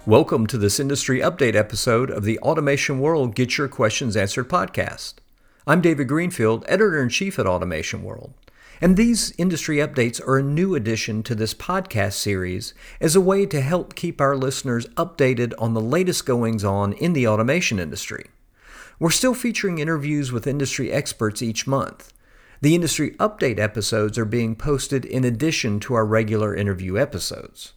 Welcome to this industry update episode of the Automation World Get Your Questions Answered podcast. I'm David Greenfield, Editor-in-Chief at Automation World, and these industry updates are a new addition to this podcast series as a way to help keep our listeners updated on the latest goings-on in the automation industry. We're still featuring interviews with industry experts each month. The industry update episodes are being posted in addition to our regular interview episodes.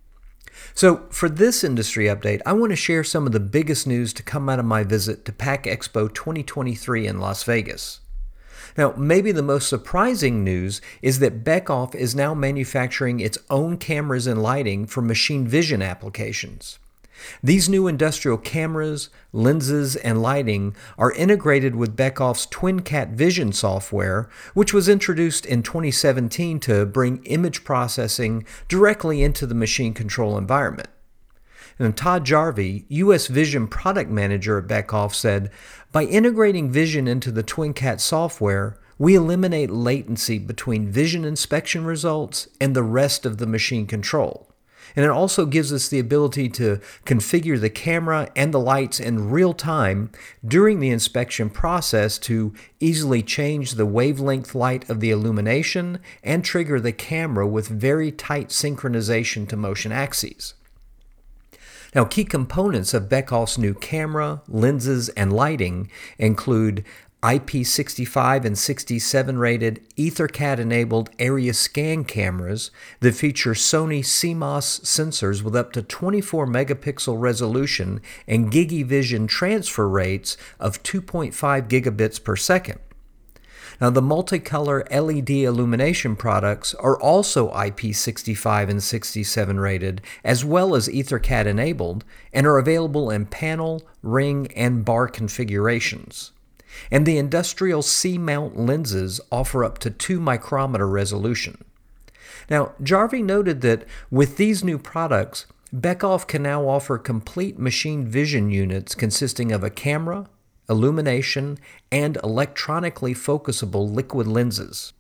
So for this industry update, I want to share some of the biggest news to come out of my visit to PACK EXPO 2023 in Las Vegas. Now, maybe the most surprising news is that Beckhoff is now manufacturing its own cameras and lighting for machine vision applications. These new industrial cameras, lenses, and lighting are integrated with Beckhoff's TwinCat Vision software, which was introduced in 2017 to bring image processing directly into the machine control environment. And Todd Jarvie, U.S. Vision Product Manager at Beckhoff, said, "By integrating vision into the TwinCat software, we eliminate latency between vision inspection results and the rest of the machine control. And it also gives us the ability to configure the camera and the lights in real time during the inspection process to easily change the wavelength light of the illumination and trigger the camera with very tight synchronization to motion axes." Now, key components of Beckhoff's new camera, lenses, and lighting include IP65 and 67 rated EtherCAT-enabled area scan cameras that feature Sony CMOS sensors with up to 24 megapixel resolution and GigaVision transfer rates of 2.5 gigabits per second. Now, the multicolor LED illumination products are also IP65 and 67 rated, as well as EtherCAT enabled, and are available in panel, ring, and bar configurations. And the industrial C-mount lenses offer up to 2 micrometer resolution. Now, Jarvie noted that with these new products, Beckhoff can now offer complete machine vision units consisting of a camera, illumination, and electronically focusable liquid lenses.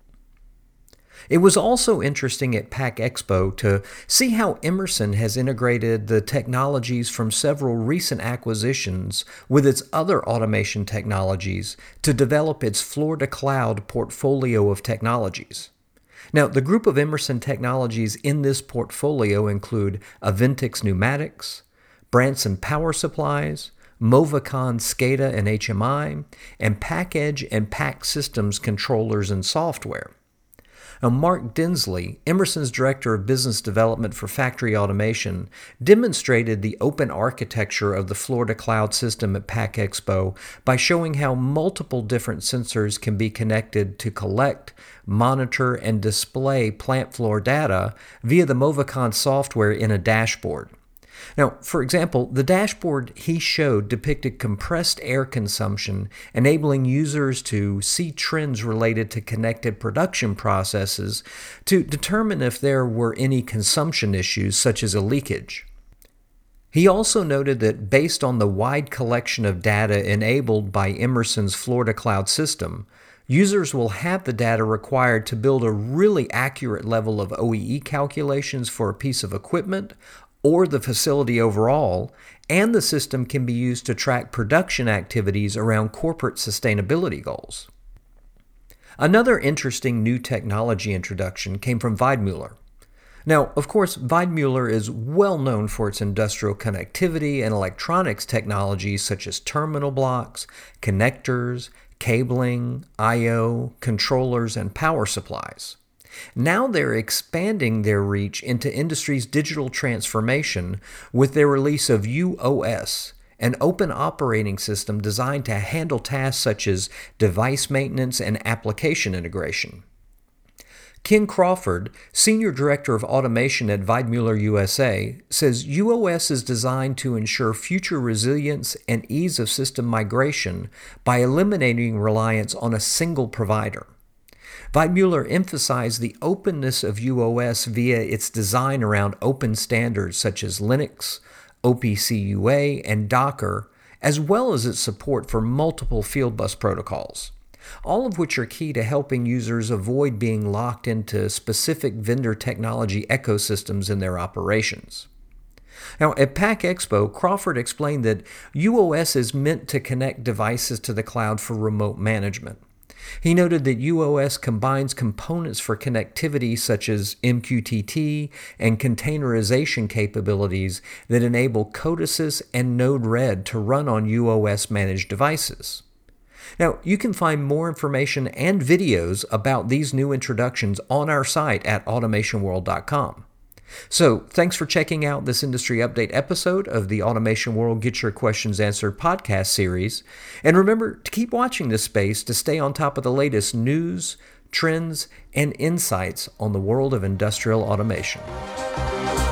It was also interesting at PACK EXPO to see how Emerson has integrated the technologies from several recent acquisitions with its other automation technologies to develop its floor-to-cloud portfolio of technologies. Now, the group of Emerson technologies in this portfolio include Aventix Pneumatics, Branson Power Supplies, Movicon SCADA and HMI, and PackEdge and PAC Systems controllers and software. Now, Mark Dinsley, Emerson's Director of Business Development for Factory Automation, demonstrated the open architecture of the floor-to-cloud system at PACK EXPO by showing how multiple different sensors can be connected to collect, monitor, and display plant floor data via the Movicon software in a dashboard. Now, for example, the dashboard he showed depicted compressed air consumption, enabling users to see trends related to connected production processes to determine if there were any consumption issues, such as a leakage. He also noted that based on the wide collection of data enabled by Emerson's floor-to-cloud system, users will have the data required to build a really accurate level of OEE calculations for a piece of equipment or the facility overall, and the system can be used to track production activities around corporate sustainability goals. Another interesting new technology introduction came from Weidmuller. Now, of course, Weidmuller is well known for its industrial connectivity and electronics technologies such as terminal blocks, connectors, cabling, I/O, controllers, and power supplies. Now they're expanding their reach into industry's digital transformation with their release of UOS, an open operating system designed to handle tasks such as device maintenance and application integration. Ken Crawford, Senior Director of Automation at Weidmuller USA, says UOS is designed to ensure future resilience and ease of system migration by eliminating reliance on a single provider. Weidmuller emphasized the openness of UOS via its design around open standards such as Linux, OPC-UA, and Docker, as well as its support for multiple Fieldbus protocols, all of which are key to helping users avoid being locked into specific vendor technology ecosystems in their operations. Now, at PAC Expo, Crawford explained that UOS is meant to connect devices to the cloud for remote management. He noted that UOS combines components for connectivity such as MQTT and containerization capabilities that enable Codesys and Node-RED to run on UOS-managed devices. Now, you can find more information and videos about these new introductions on our site at automationworld.com. So, thanks for checking out this industry update episode of the Automation World Get Your Questions Answered podcast series. And remember to keep watching this space to stay on top of the latest news, trends, and insights on the world of industrial automation.